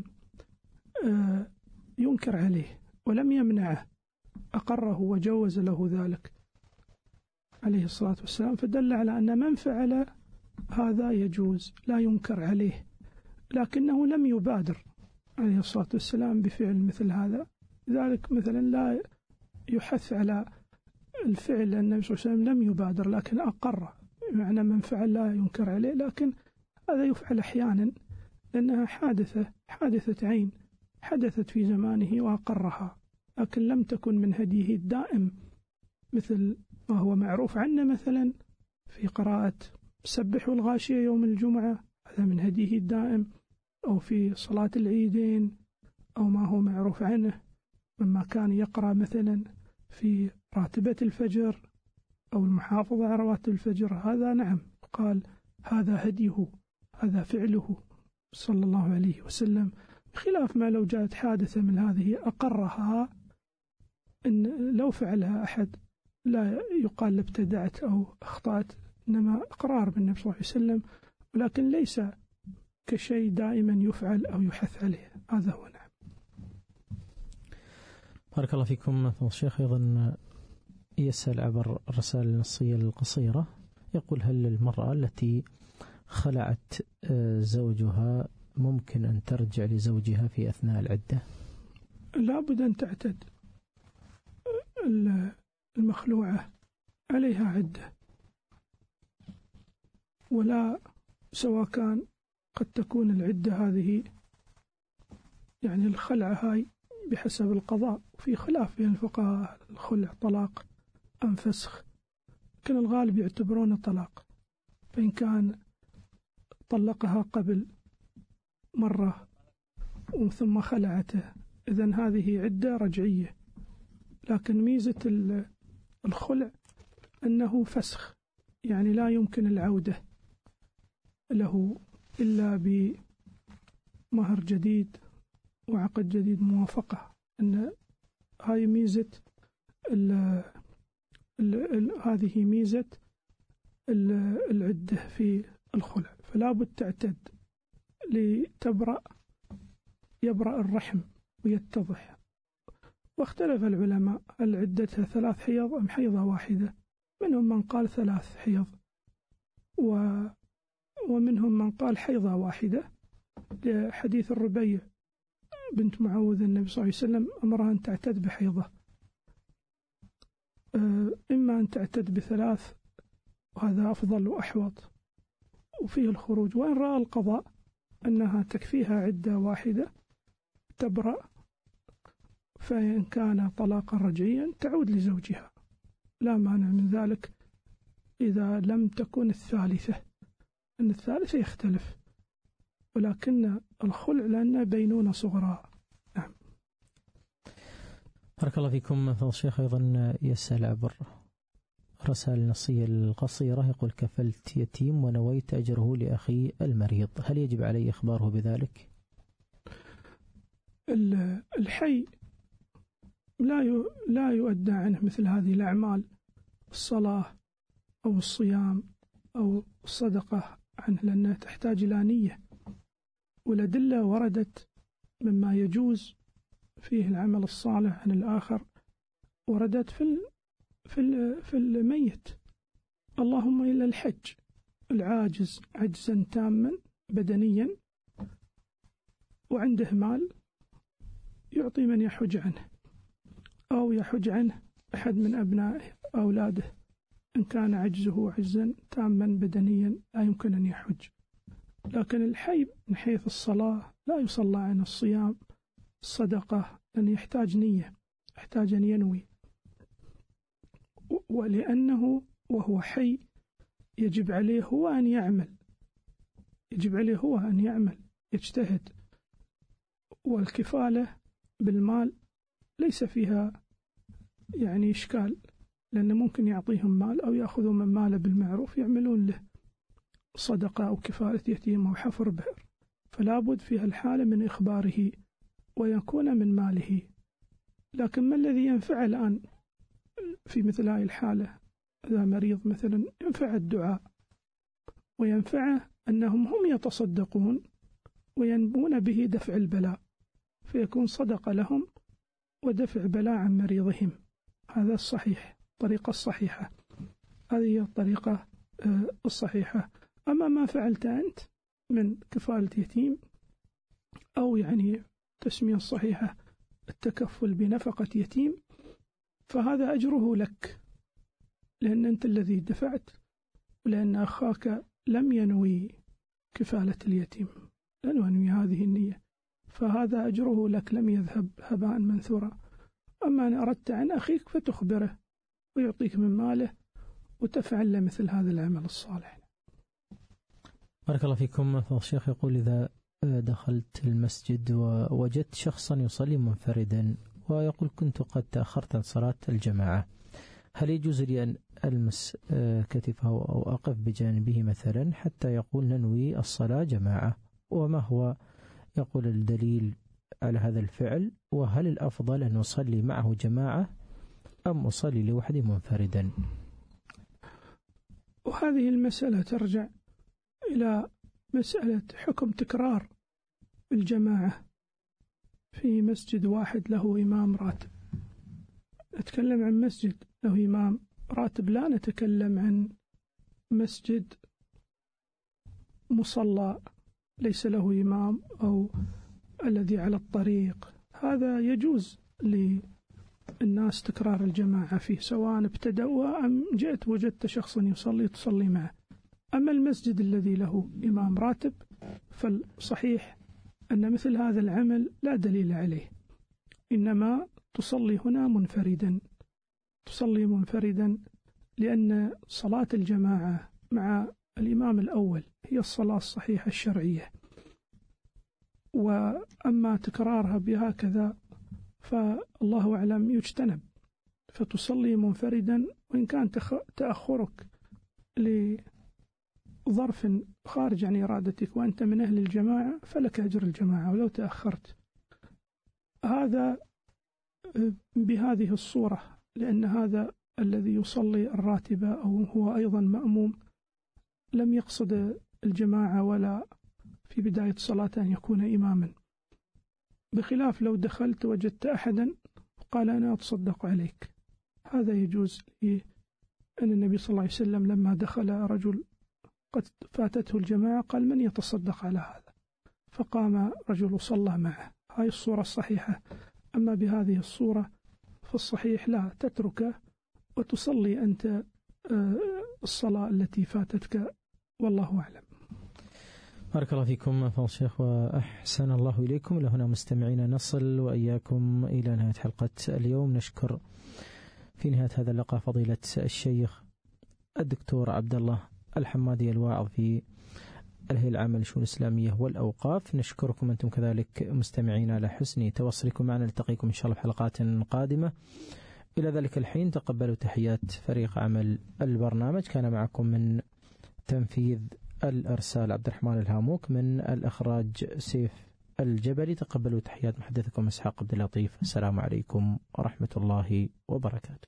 Speaker 2: ينكر عليه ولم يمنعه، أقره وجوز له ذلك عليه الصلاة والسلام، فدل على أن من فعل هذا يجوز لا ينكر عليه، لكنه لم يبادر عليه الصلاة والسلام بفعل مثل هذا. لذلك مثلا لا يحث على الفعل، لأن النبي صلى الله عليه وسلم لم يبادر لكن أقر، معنى من فعل لا ينكر عليه، لكن هذا يفعل أحيانا لأنها حادثة حادثة عين حدثت في زمانه وأقرها، لكن لم تكن من هديه الدائم مثل ما هو معروف عنه مثلا في قراءة سبح والغاشية يوم الجمعة، هذا من هديه الدائم، أو في صلاة العيدين، أو ما هو معروف عنه مما كان يقرأ مثلا في راتبة الفجر أو المحافظة على رواتب الفجر. هذا نعم قال هذا هديه، هذا فعله صلى الله عليه وسلم، خلاف ما لو جاءت حادثة من هذه أقرها، إن لو فعلها أحد لا يقال ابتدعت أو أخطأت، إنما إقرار بالنبي صلى الله عليه وسلم، ولكن ليس كشيء دائما يفعل أو يحث عليه. هذا هو. نعم.
Speaker 1: بارك الله فيكم فضل الشيخ. أيضا يسأل عبر الرسائل النصية القصيرة، يقول هل المرأة التي خلعت زوجها ممكن أن ترجع لزوجها في أثناء العدة؟
Speaker 2: لا بد أن تعتد. المخلوعة عليها عدة، ولا سواء كان قد تكون العدة هذه يعني الخلع هاي بحسب القضاء، وفي خلاف بين الفقهاء الخلع طلاق أم فسخ، لكن الغالب يعتبرون طلاق، فإن كان طلقها قبل مرة ثم خلعته إذن هذه عدة رجعية، لكن ميزة الخلع أنه فسخ، يعني لا يمكن العودة له إلا بمهر جديد وعقد جديد موافقة. أن هاي ميزة ال ال ال هذه ميزة ال العدة في الخلع، فلا بد تعتد لتبرأ يبرأ الرحم ويتضح. واختلف العلماء هل عدتها ثلاث حيض أم حيضة واحدة، منهم من قال ثلاث حيض و ومنهم من قال حيضة واحدة، لحديث الربيع بنت معوذ النبي صلى الله عليه وسلم أمرها أن تعتد بحيضة، إما أن تعتد بثلاث وهذا أفضل وأحوط وفيه الخروج، وإن رأى القضاء أنها تكفيها عدة واحدة تبرأ، فإن كان طلاقا رجعيا تعود لزوجها، لا مانع من ذلك إذا لم تكن الثالثة، أن الثالثة يختلف، ولكن الخلع لأنه بينونة صغرى. نعم.
Speaker 1: بارك الله فيكم فضل الشيخ. أيضا يسأل عبر رسائل النصية القصيرة، يقول كفلت يتيم ونويت أجره لأخي المريض، هل يجب علي إخباره بذلك؟
Speaker 2: الحي لا لا يؤدى عنه مثل هذه الأعمال، الصلاة أو الصيام أو الصدقة عنه، لأنها تحتاج إلى نية، والأدلة وردت مما يجوز فيه العمل الصالح عن الآخر، وردت في في في الميت، اللهم إلا الحج، العاجز عجزا تاما بدنيا وعنده مال يعطي من يحج عنه، أو يحج عنه أحد من أبنائه أولاده إن كان عجزه عجزا تاما بدنيا لا يمكن أن يحج. لكن الحي من حيث الصلاة لا يصلى عن الصيام، الصدقة، لأن يحتاج نية، يحتاج أن ينوي، ولأنه وهو حي يجب عليه هو أن يعمل، يجب عليه هو أن يعمل يجتهد. والكفالة بالمال ليس فيها يعني إشكال، لأنه ممكن يعطيهم مال أو يأخذوا من ماله بالمعروف يعملون له صدقة أو كفالة يتيم أو حفر بئر، فلا بد في هالحالة من إخباره ويكون من ماله. لكن ما الذي ينفع الآن في مثل هذه الحالة؟ إذا مريض مثلا ينفع الدعاء، وينفعه أنهم هم يتصدقون وينبون به دفع البلاء، فيكون صدقة لهم ودفع بلاء عن مريضهم. هذا الصحيح، الطريقة الصحيحة، هذه هي الطريقة الصحيحة. أما ما فعلت أنت من كفالة يتيم، أو يعني تسمية الصحيحة التكفل بنفقة يتيم، فهذا أجره لك، لأن أنت الذي دفعت، ولأن أخاك لم ينوي كفالة اليتيم، لم ينوي هذه النية، فهذا أجره لك، لم يذهب هباء منثورا. أما أن أردت عن أخيك فتخبره ويعطيك من ماله وتفعل مثل هذا العمل الصالح.
Speaker 1: بارك الله فيكم. فضل الشيخ يقول: إذا دخلت المسجد ووجدت شخصا يصلي منفردا، ويقول: كنت قد تأخرت عن صلاة الجماعة، هل يجوز لي أن ألمس كتفه أو أقف بجانبه مثلا حتى يقول ننوي الصلاة جماعة؟ وما هو يقول الدليل على هذا الفعل؟ وهل الأفضل أن أصلي معه جماعة أم أصلي لوحدي منفردا؟
Speaker 2: وهذه المسألة ترجع إلى مسألة حكم تكرار الجماعة في مسجد واحد له إمام راتب. نتكلم عن مسجد له إمام راتب، لا نتكلم عن مسجد مصلى ليس له إمام أو الذي على الطريق. هذا يجوز للناس تكرار الجماعة فيه، سواء ابتدأوا أم جئت وجدت شخصا يصلي تصلي معه. أما المسجد الذي له إمام راتب فالصحيح أن مثل هذا العمل لا دليل عليه، إنما تصلي هنا منفردا، تصلي منفردا، لأن صلاة الجماعة مع الإمام الأول هي الصلاة الصحيحة الشرعية، وأما تكرارها بهكذا فالله أعلم يجتنب، فتصلي منفردا، وإن كان تأخرك لظرف خارج عن إرادتك وأنت من أهل الجماعة فلك أجر الجماعة ولو تأخرت. هذا بهذه الصورة، لأن هذا الذي يصلي الراتبة أو هو أيضا مأموم لم يقصد الجماعة ولا في بداية صلاة أن يكون إماما، بخلاف لو دخلت وجدت أحدا قال أنا أتصدق عليك، هذا يجوز. أن النبي صلى الله عليه وسلم لما دخل رجل قد فاتته الجماعة قال من يتصدق على هذا، فقام رجل صلى معه. هاي الصورة الصحيحة. أما بهذه الصورة فالصحيح لا، تتركه وتصلي أنت الصلاة التي فاتتك، والله أعلم.
Speaker 1: بارك الله فيكم فضل الشيخ وأحسن الله إليكم. لهنا مستمعين نصل وإياكم إلى نهاية حلقة اليوم. نشكر في نهاية هذا اللقاء فضيلة الشيخ الدكتور عبد الله الحمادي الواعظ في الهيئة العامة للشؤون الإسلامية والأوقاف. نشكركم أنتم كذلك مستمعين على حسن تواصلكم معنا. نلتقيكم إن شاء الله في حلقات قادمة. إلى ذلك الحين تقبلوا تحيات فريق عمل البرنامج. كان معكم من تنفيذ الإرسال عبد الرحمن الهاموك، من الإخراج سيف الجبلي. تقبلوا تحيات محدثكم إسحاق عبد اللطيف. السلام عليكم ورحمة الله وبركاته.